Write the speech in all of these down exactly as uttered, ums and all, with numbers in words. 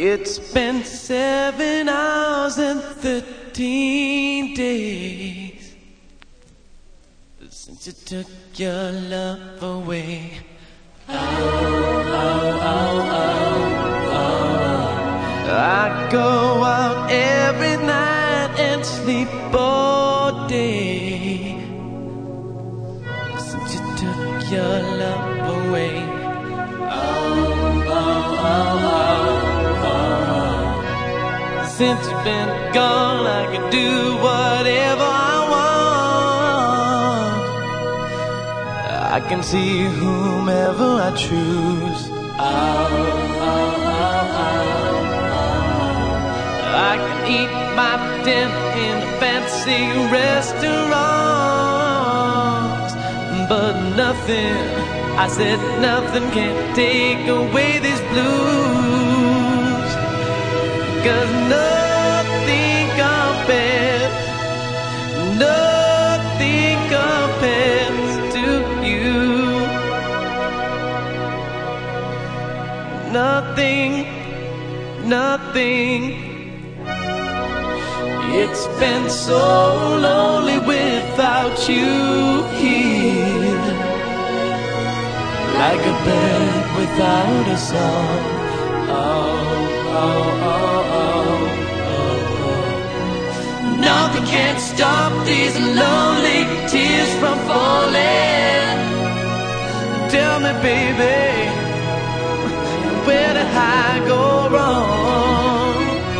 It's been seven hours and thirteen days since you took your love away. Oh, oh, oh, oh, oh. I go out every night and sleep all day since you took your love away. Oh, oh, oh, oh. Since you've been gone, I can do whatever I want. I can see whomever I choose. Oh, oh, oh, oh. I can eat my dinner in fancy restaurants, but nothing, I said nothing can take away these blues. 'Cause nothing compares, nothing compares to you. Nothing, nothing. It's been so lonely without you here, like a bird without a song. Oh, oh, oh, oh, oh, oh. Nothing can stop these lonely tears from falling. Tell me, baby, where did I go wrong?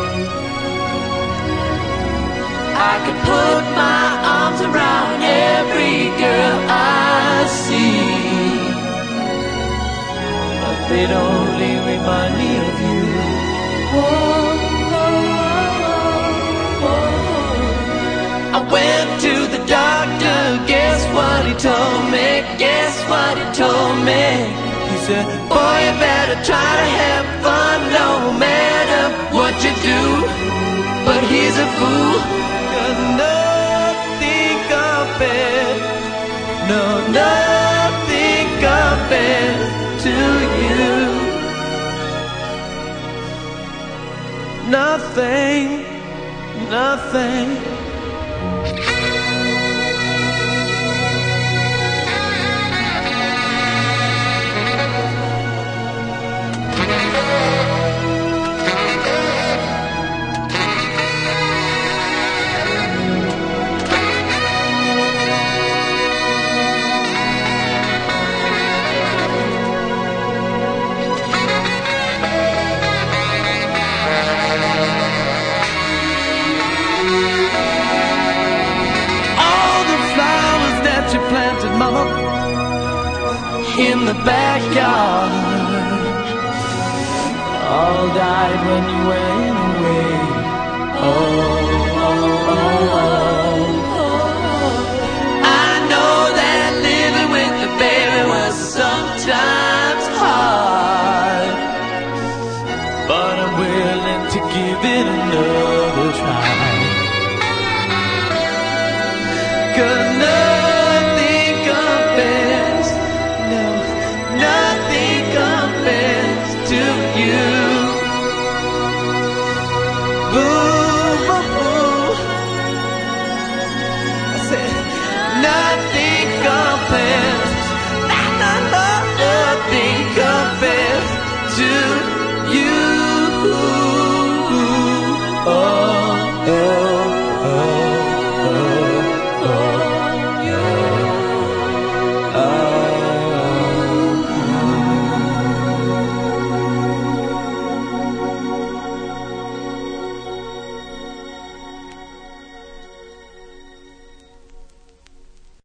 I could put my arms around every girl I see, but they'd only remind me of you. Oh, oh, oh, oh. I went to the doctor, guess what he told me? Guess what he told me? He said, boy, you better try to have fun no matter what you do. But he's a fool, 'cause nothing compares, no, nothing compares to you. Nothing, nothing. Planted, mama, in the backyard, all died when you went away. Oh, oh, oh, oh, oh. I know that living with the baby was sometimes hard, but I'm willing to give it another try. 'Cause no